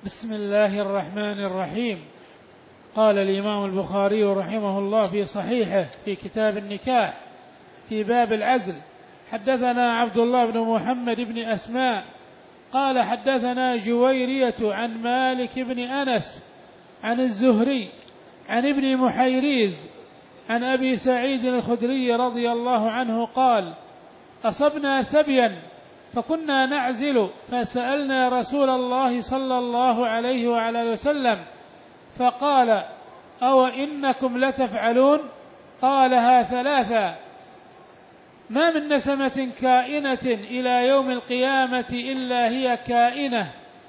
بسم الله الرحمن الرحيم. قال الإمام البخاري رحمه الله في صحيحه في كتاب النكاح في باب العزل: حدثنا عبد الله بن محمد بن أسماء قال حدثنا جويرية عن مالك بن أنس عن الزهري عن ابن محيريز عن أبي سعيد الخدري رضي الله عنه قال: أصبنا سبيا فكنا نعزل فسألنا رسول الله صلى الله عليه وعلى وسلم فقال: أو إنكم لتفعلون؟ قالها ثلاثا: ما من نسمة كائنة إلى يوم القيامة إلا هي كائنة.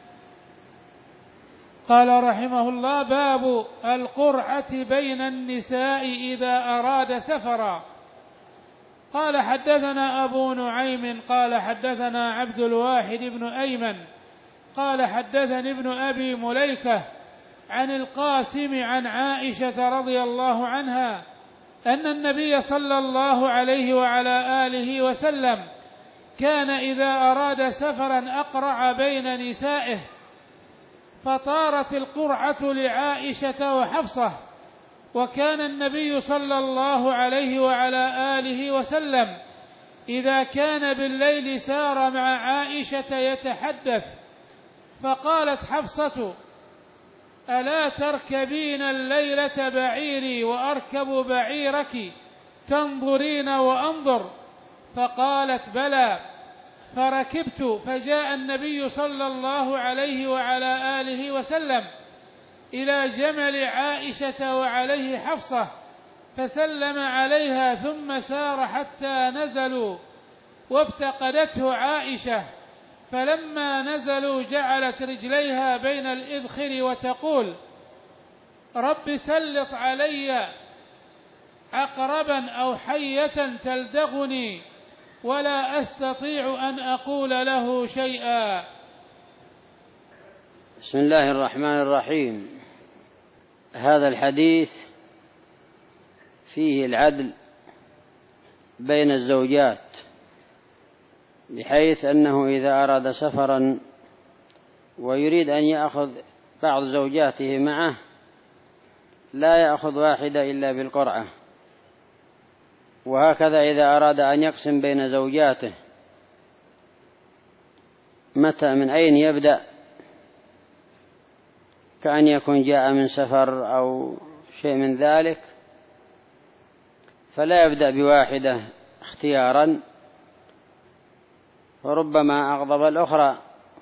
قال رحمه الله: باب القرعة بين النساء إذا أراد سفرا. قال حدثنا أبو نعيم قال حدثنا عبد الواحد بن أيمن قال حدثني ابن أبي مليكة عن القاسم عن عائشة رضي الله عنها أن النبي صلى الله عليه وعلى آله وسلم كان إذا أراد سفرا أقرع بين نسائه، فطارت القرعة لعائشة وحفصة، وكان النبي صلى الله عليه وعلى آله وسلم إذا كان بالليل سار مع عائشة يتحدث، فقالت حفصة: ألا تركبين الليلة بعيري وأركب بعيرك تنظرين وأنظر؟ فقالت: بلى. فركبت، فجاء النبي صلى الله عليه وعلى آله وسلم إلى جمل عائشة وعليه حفصة، فسلم عليها ثم سار حتى نزلوا، وافتقدته عائشة، فلما نزلوا جعلت رجليها بين الإذخر وتقول: رب سلط علي عقربا أو حية تلدغني ولا أستطيع أن أقول له شيئا. بسم الله الرحمن الرحيم. هذا الحديث فيه العدل بين الزوجات، بحيث أنه إذا أراد سفرا ويريد أن يأخذ بعض زوجاته معه لا يأخذ واحدة إلا بالقرعة، وهكذا إذا أراد أن يقسم بين زوجاته متى من أين يبدأ، كأن يكون جاء من سفر أو شيء من ذلك، فلا يبدأ بواحدة اختيارا، وربما أغضب الأخرى،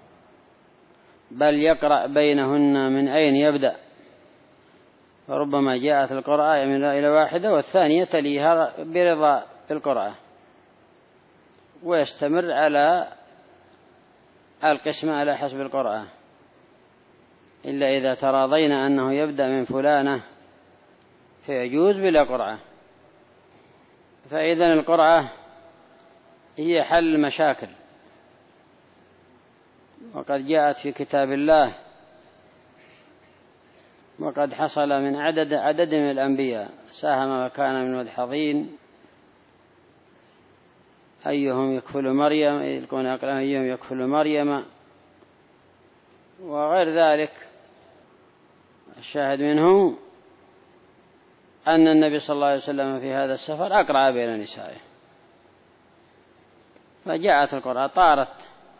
بل يقرأ بينهن من أين يبدأ، فربما جاءت القرعة إلى واحدة والثانية تليها برضا بالقرعة، ويستمر على القسمة على حسب القرعة، إلا إذا تراضين أنه يبدأ من فلانة فيجوز بلا قرعة. فإذن القرعة هي حل المشاكل، وقد جاءت في كتاب الله، وقد حصل من عدد من الأنبياء ساهم وكان من المدحضين أيهم يكفل مريم يلقون أقلام أيهم يكفل مريم وغير ذلك. الشاهد منه أن النبي صلى الله عليه وسلم في هذا السفر أقرع بين نسائه، فجاءت القرعة، طارت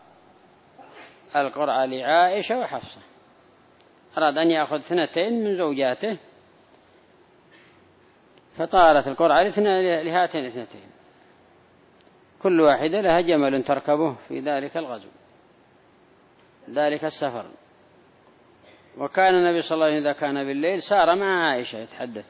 القرعة لعائشة وحفصة، أراد أن يأخذ 2 من زوجاته، فطارت القرعة لهاتين 2، كل واحدة لها جمل تركبه في ذلك الغزو، ذلك السفر. وكان النبي صلى الله عليه وسلم إذا كان بالليل سار مع عائشة يتحدث.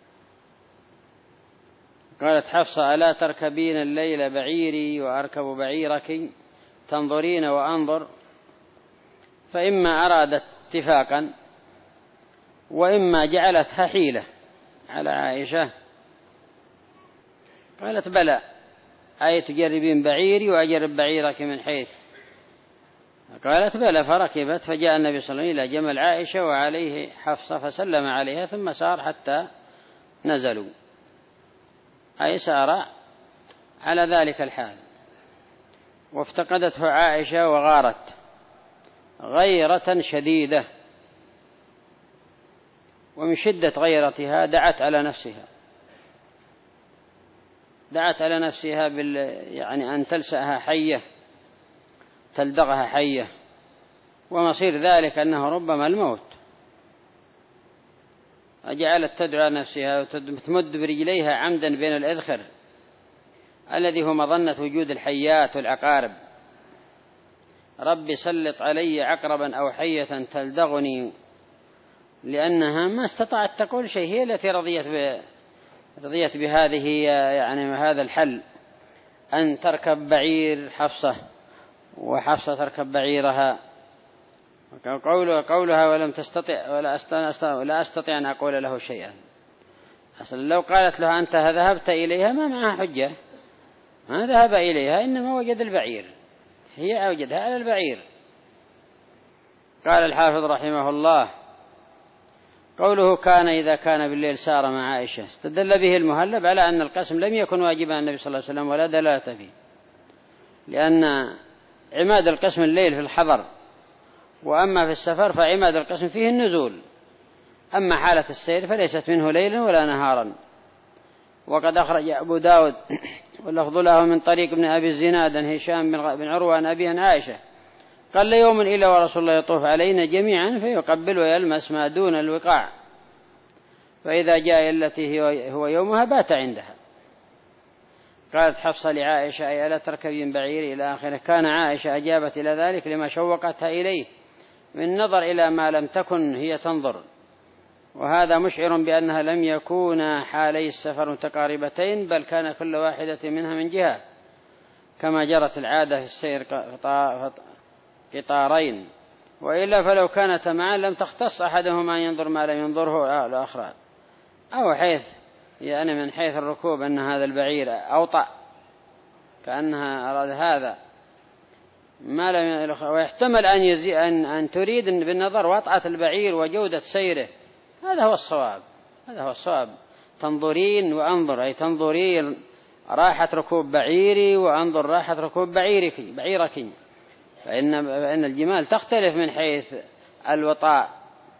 قالت حفصة: ألا تركبين الليل بعيري وأركب بعيرك تنظرين وأنظر؟ فإما أرادت اتفاقا وإما جعلتها حيلة على عائشة. قالت: بلى، أي تجربين بعيري وأجرب بعيرك من حيث. قالت: بلى، فركبت، فجاء النبي صلى الله عليه وسلم إلى جمل عائشة وعليه حفصة، فسلم عليها ثم سار حتى نزلوا، أي سار على ذلك الحال. وافتقدته عائشة وغارت غيرة شديدة، ومن شدة غيرتها دعت على نفسها يعني أن تلسأها حية، تلدغها حية، ومصير ذلك أنه ربما الموت. جعلت تدعو نفسها وتمد برجليها عمدا بين الإذخر الذي هو مظنة وجود الحيات والعقارب: رب سلط علي عقربا أو حية تلدغني، لأنها ما استطاعت تقول شيء. هي التي رضيت بهذه يعني هذا الحل، أن تركب بعير حفصة وحفصة تركب بعيرها. قولها ولم تستطع ولا أستطيع أن أقول له شيئا. أصلا لو قالت له أنت ذهبت إليها ما معها حجة، ما ذهب إليها، إنما وجد البعير، هي وجدها على البعير. قال الحافظ رحمه الله: قوله كان إذا كان بالليل سار مع عائشة، استدل به المهلب على أن القسم لم يكن واجبا عن النبي صلى الله عليه وسلم ولا دلالة فيه، لأن عماد القسم الليل في الحضر، وأما في السفر فعماد القسم فيه النزول، أما حالة السير فليست منه ليلا ولا نهارا. وقد أخرج أبو داود واللفظ له من طريق ابن أبي الزناد هشام بن عروة عن أبي عن عائشة قال: يوم إلا ورسول الله يطوف علينا جميعا فيقبل ويلمس ما دون الوقاع، فإذا جاء التي هو يومها بات عندها. قالت حفصة لعائشة: أي ألا تركبين بعير إلى آخره. كان عائشة أجابت إلى ذلك لما شوقتها إليه من نظر إلى ما لم تكن هي تنظر، وهذا مشعر بأنها لم يكونا حالي السفر متقاربتين، بل كان كل واحدة منها من جهة، كما جرت العادة في السير قطارين، وإلا فلو كانت معا لم تختص أحدهما أن ينظر ما لم ينظره الآخر، أو حيث يعني من حيث الركوب أن هذا البعير أوطأ، كأنها أراد هذا ما لم، ويحتمل أن تريد بالنظر وطأة البعير وجودة سيره. هذا هو الصواب. تنظرين وأنظر، أي تنظرين راحة ركوب بعيري وأنظر راحة ركوب بعيرك، فإن الجمال تختلف من حيث الوطاء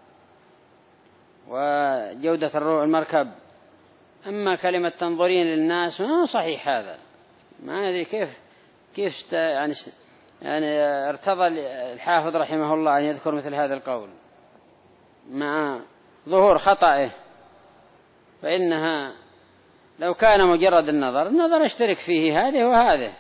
وجودة المركب. أما كلمة تنظرين للناس ما صحيح، هذا ما أدري كيف يعني ارتضى الحافظ رحمه الله أن يذكر مثل هذا القول مع ظهور خطأه، فإنها لو كان مجرد النظر اشترك فيه هذه وهذه،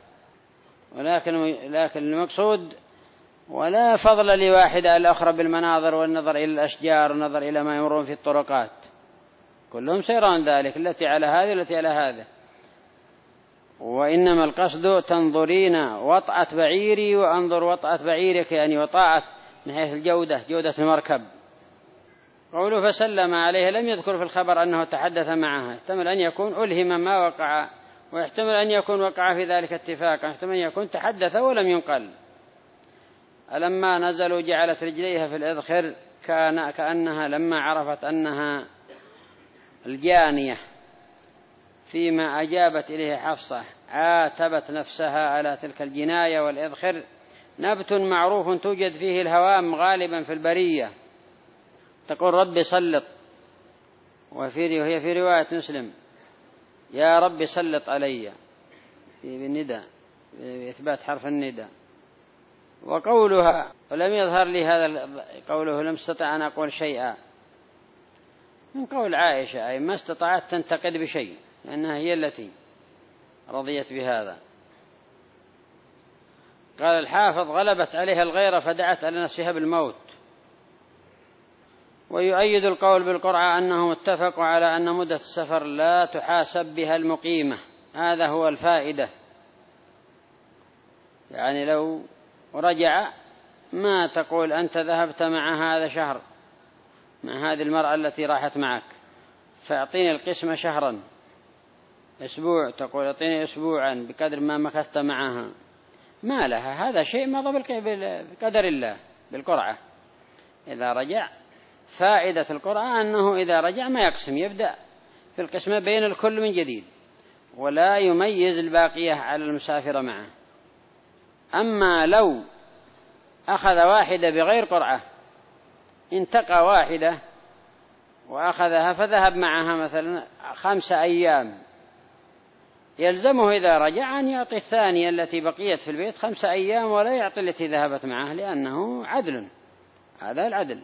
لكن المقصود ولا فضل لواحدة الأخرى بالمناظر والنظر إلى الأشجار والنظر إلى ما يمرون في الطرقات، كلهم سيران ذلك، التي على هذه التي على هذا. وإنما القصد تنظرين وطأة بعيري وأنظر وطأة بعيرك، يعني وطاعة من حيث جودة المركب. قوله فسلم عليه لم يذكر في الخبر أنه تحدث معها، يحتمل أن يكون ألهم ما وقع، ويحتمل أن يكون وقع في ذلك اتفاقا، يحتمل أن يكون تحدث ولم ينقل. ألما نزلوا جعلت رجليها في الإذخر كأنها لما عرفت أنها الجانية فيما أجابت إليه حفصة عاتبت نفسها على تلك الجناية. والإذخر نبت معروف توجد فيه الهوام غالبا في البرية، تقول رب سلط، وهي في رواية مسلم يا رب سلط علي بالنداء بإثبات حرف النداء. وقولها ولم يظهر لي هذا قوله لم استطع أن أقول شيئا من قول عائشة، أي ما استطعت تنتقد بشيء، لأنها هي التي رضيت بهذا. قال الحافظ غلبت عليها الغيرة فدعت على نفسها بالموت. ويؤيد القول بالقرعة أنهم اتفقوا على أن مدة السفر لا تحاسب بها المقيمة، هذا هو الفائدة، يعني لو رجع ما تقول أنت ذهبت مع هذا شهر مع هذه المرأة التي راحت معك فأعطيني القسمة شهرا، أسبوع تقول أعطيني أسبوعا بقدر ما مكثت معها، ما لها، هذا شيء مضى بقدر الله بالقرعة. إذا رجع فائدة القرعة أنه إذا رجع ما يقسم، يبدأ في القسمة بين الكل من جديد ولا يميز الباقية على المسافر معه. أما لو أخذ واحدة بغير قرعة، انتقى واحدة وأخذها فذهب معها مثلا 5 أيام، يلزمه إذا رجع أن يعطي الثانية التي بقيت في البيت 5 أيام ولا يعطي التي ذهبت معه، لأنه عدل. هذا العدل،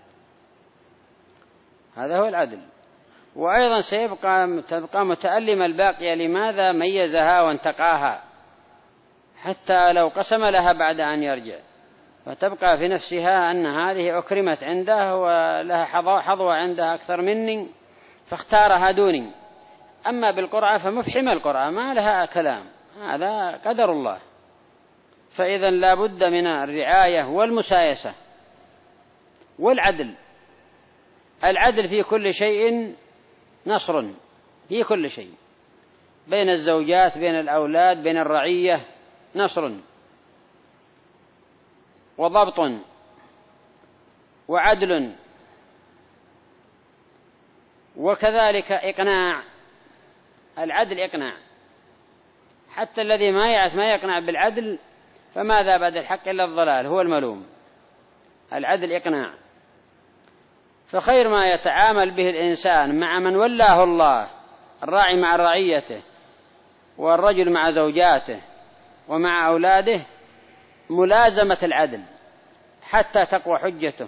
هذا هو العدل. وأيضا تبقى متألمة الباقية لماذا ميزها وانتقاها، حتى لو قسم لها بعد أن يرجع فتبقى في نفسها أن هذه أكرمت عنده ولها حظوة عندها أكثر مني فاختارها دوني. أما بالقرعة فمفحم القرعة ما لها كلام، هذا قدر الله. فإذا لا بد من الرعاية والمسايسة والعدل. العدل في كل شيء نصر، في كل شيء، بين الزوجات، بين الأولاد، بين الرعية، نصر وضبط وعدل، وكذلك إقناع. العدل إقناع، حتى الذي ما يقنع بالعدل فماذا بعد الحق إلا الضلال، هو الملوم. العدل إقناع. فخير ما يتعامل به الإنسان مع من ولاه الله، الراعي مع رعيته والرجل مع زوجاته ومع أولاده، ملازمة العدل حتى تقوى حجته،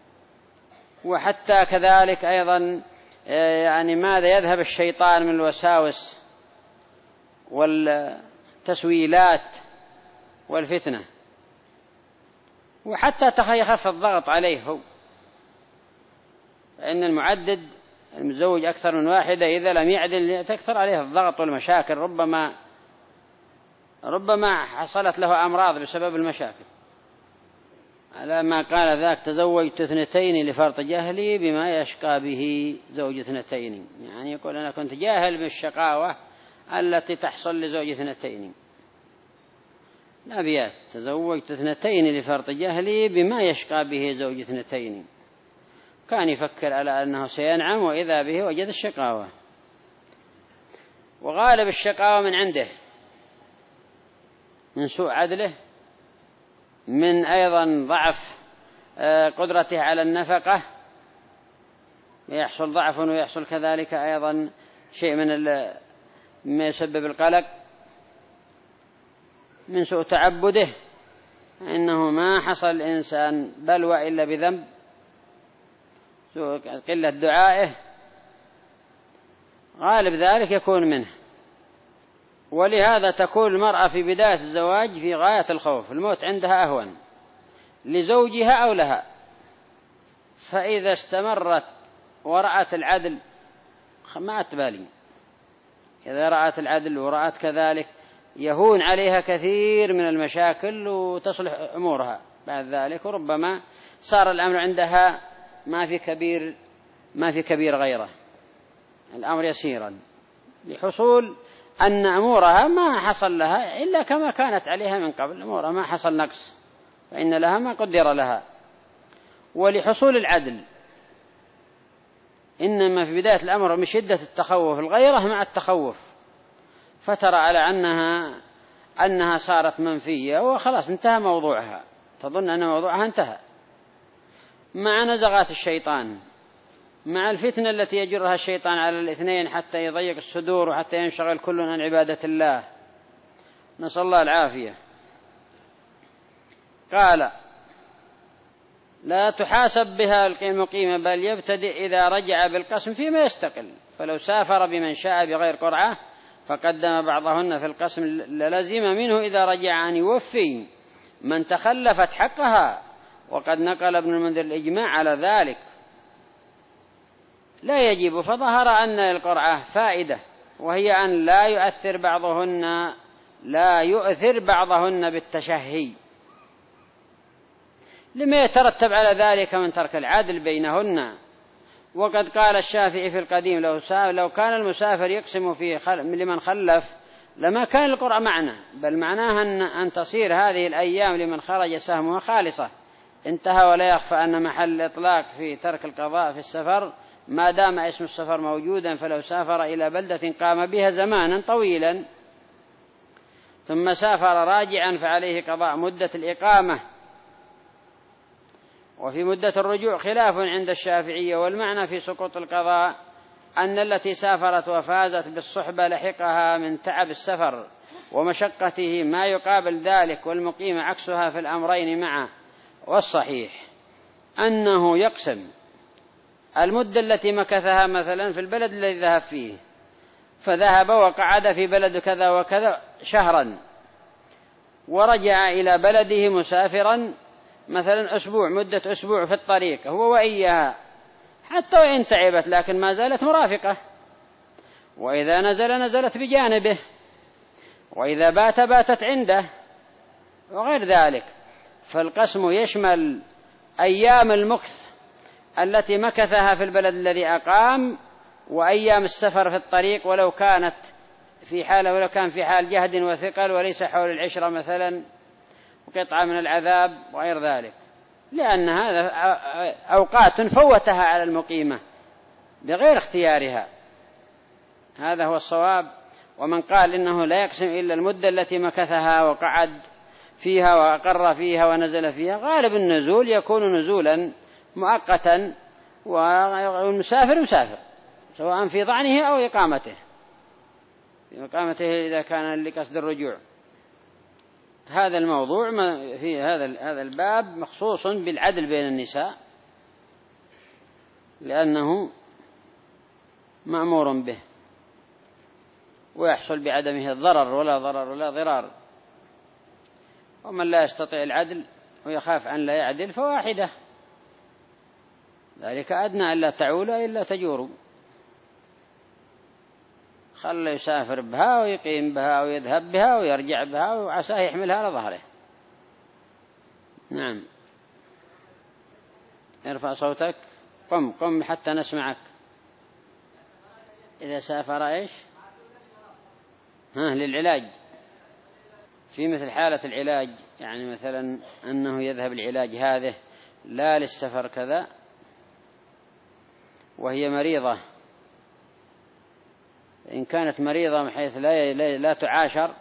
وحتى كذلك أيضا يعني ماذا يذهب الشيطان من الوساوس والتسويلات والفتنة، وحتى يخف الضغط عليه هو. فإن المعدد المتزوج أكثر من واحدة إذا لم يعدل تكثر عليه الضغط والمشاكل، ربما حصلت له أمراض بسبب المشاكل. على ما قال ذاك: تزوجت 2 لفرط جهلي بما يشقى به زوج 2. يعني يقول أنا كنت جاهل بالشقاوة التي تحصل لزوج 2. الأبيات: تزوجت 2 لفرط جهلي بما يشقى به زوج 2. كان يفكر على أنه سينعم وإذا به وجد الشقاوة. وغالب الشقاوة من عنده، من سوء عدله، من أيضا ضعف قدرته على النفقة، ويحصل ضعف ويحصل كذلك أيضا شيء ما يسبب القلق، من سوء تعبده، إنه ما حصل الإنسان بلوى إلا بذنب، سوء قلة دعائه، غالب ذلك يكون منه. ولهذا تكون المرأة في بداية الزواج في غاية الخوف، الموت عندها أهون لزوجها أو لها. فإذا استمرت ورأت العدل ما تبالي، إذا رأت العدل ورأت كذلك يهون عليها كثير من المشاكل وتصلح أمورها بعد ذلك، وربما صار الأمر عندها ما في كبير غيره، الأمر يسيرا، لحصول أن أمورها ما حصل لها إلا كما كانت عليها من قبل، أمورها ما حصل نقص، فإن لها ما قدر لها. ولحصول العدل إنما في بداية الأمر من شدة التخوف، الغيرة مع التخوف، فترى على أنها صارت منفية وخلاص انتهى موضوعها، تظن أن موضوعها انتهى، مع نزغات الشيطان، مع الفتنة التي يجرها الشيطان على الاثنين حتى يضيق الصدور وحتى ينشغل كل عن عبادة الله، نسأل الله العافية. قال: لا تحاسب بها المقيمة بل يبتدئ إذا رجع بالقسم فيما يستقل، فلو سافر بمن شاء بغير قرعة فقدم بعضهن في القسم للزم منه إذا رجع أن يوفي من تخلفت حقها، وقد نقل ابن المنذر الإجماع على ذلك. لا يجب، فظهر أن للقرعة فائدة، وهي أن لا يؤثر بعضهن بالتشهي، لما يترتب على ذلك من ترك العدل بينهن. وقد قال الشافعي في القديم: لو كان المسافر يقسم لمن خلف لما كان القرعة معنى، بل معناها أن تصير هذه الأيام لمن خرج سهمها خالصة. انتهى. ولا يخفى أن محل الإطلاق في ترك القضاء في السفر ما دام اسم السفر موجودا، فلو سافر إلى بلدة قام بها زمانا طويلا ثم سافر راجعا فعليه قضاء مدة الإقامة وفي مدة الرجوع خلاف عند الشافعية، والمعنى في سقوط القضاء أن التي سافرت وفازت بالصحبة لحقها من تعب السفر ومشقته ما يقابل ذلك، والمقيم عكسها في الأمرين معا. والصحيح أنه يقسم المدة التي مكثها مثلا في البلد الذي ذهب فيه، فذهب وقعد في بلد كذا وكذا شهرا، ورجع إلى بلده مسافرا مثلا أسبوع، مدة أسبوع في الطريق هو وإياها، حتى وإن تعبت لكن ما زالت مرافقة، وإذا نزلت بجانبه، وإذا باتت عنده، وغير ذلك. فالقسم يشمل أيام المكث التي مكثها في البلد الذي أقام، وأيام السفر في الطريق ولو كان في حال جهد وثقل وليس حول العشرة مثلا، وقطعة من العذاب وغير ذلك، لأن هذا أوقات فوتها على المقيمة بغير اختيارها. هذا هو الصواب. ومن قال إنه لا يقسم إلا المدة التي مكثها وقعد فيها وأقر فيها ونزل فيها، غالب النزول يكون نزولا مؤقتا، والمسافر يسافر سواء في ضعنه أو إقامته إذا كان لقصد الرجوع. هذا الموضوع في هذا الباب مخصوص بالعدل بين النساء، لأنه مأمور به، ويحصل بعدمه الضرر ولا ضرر ولا ضرار. ومن لا يستطيع العدل ويخاف أن لا يعدل فواحدة، ذلك أدنى ألا تعول إلا تجور. خلى يسافر بها ويقيم بها ويذهب بها ويرجع بها، وعساه يحملها على ظهره. نعم. ارفع صوتك، قم حتى نسمعك. إذا سافر إيش؟ للعلاج، في مثل حالة العلاج، يعني مثلا أنه يذهب العلاج هذه لا للسفر كذا، وهي مريضة، إن كانت مريضة من حيث لا تعاشر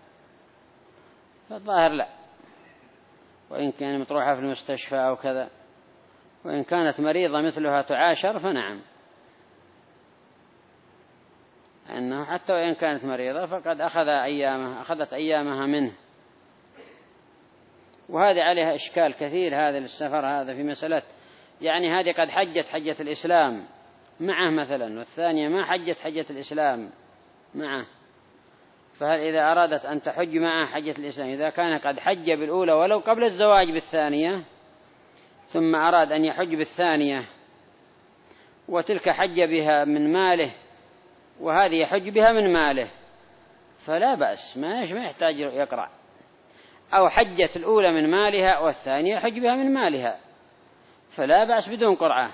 فالظاهر لا، وإن كان مطروحة في المستشفى أو كذا. وإن كانت مريضة مثلها تعاشر فنعم، أنه حتى وإن كانت مريضة فقد أخذت أيامها منه. وهذه عليها إشكال كثير، هذا للسفر، هذا في مسألة يعني هذه قد حجة الإسلام معه مثلا، والثانية ما حجت حجة الإسلام معه، فهل إذا أرادت أن تحج معه حجة الإسلام، إذا كان قد حج بالأولى ولو قبل الزواج بالثانية، ثم أراد أن يحج بالثانية وتلك حج بها من ماله وهذه يحج بها من ماله، فلا بأس، ما يحتاج يقرأ. أو حجت الأولى من مالها والثانية يحج بها من مالها، فلا بأس بدون قرعة،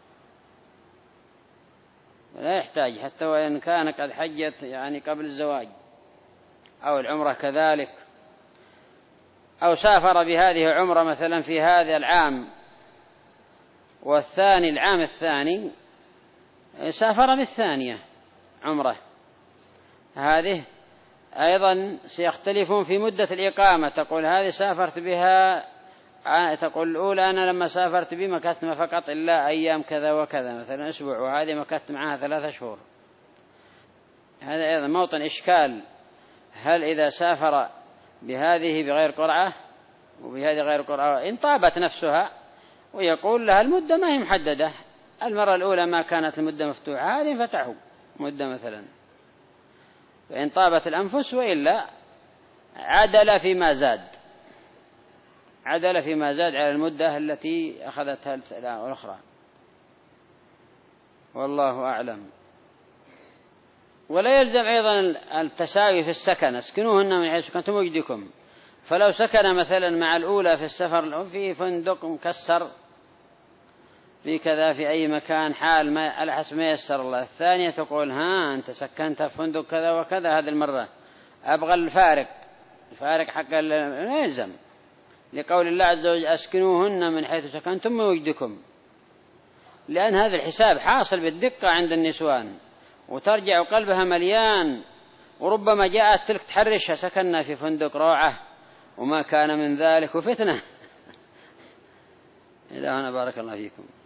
لا يحتاج حتى وإن كان قد حجت يعني قبل الزواج. أو العمرة كذلك، أو سافر بهذه عمرة مثلا في هذا العام، والثاني العام الثاني سافر بالثانية عمرة، هذه أيضا سيختلفون في مدة الإقامة. تقول هذه سافرت بها، تقول الأولى أنا لما سافرت بي مكثت فقط إلا أيام كذا وكذا مثلا أسبوع، وهذه مكثت معها 3 شهور. هذا أيضا موطن إشكال، هل إذا سافر بهذه بغير قرعة وبهذه غير قرعة إن طابت نفسها، ويقول لها المدة ما هي محددة، المرة الأولى ما كانت المدة مفتوحة، هذه فتحوا مدة مثلا، فإن طابت الأنفس، وإلا عدل فيما زاد على المدة التي أخذتها الأخرى، والله أعلم. ولا يلزم أيضا التساوي في السكن، اسكنوهن من حيث سكنتم وجدكم. فلو سكن مثلا مع الأولى في السفر في فندق مكسر في كذا في أي مكان حال ما على حسب ما يسر الله، الثانية تقول أنت سكنت في فندق كذا وكذا، هذه المرة أبغى الفارق حق لا يلزم، لقول الله عز وجل أسكنوهن من حيث سكنتم وجدكم، لأن هذا الحساب حاصل بالدقة عند النسوان، وترجع قلبها مليان، وربما جاءت تلك تحرشها سكننا في فندق روعة وما كان من ذلك وفتنة. إلى هنا بارك الله فيكم.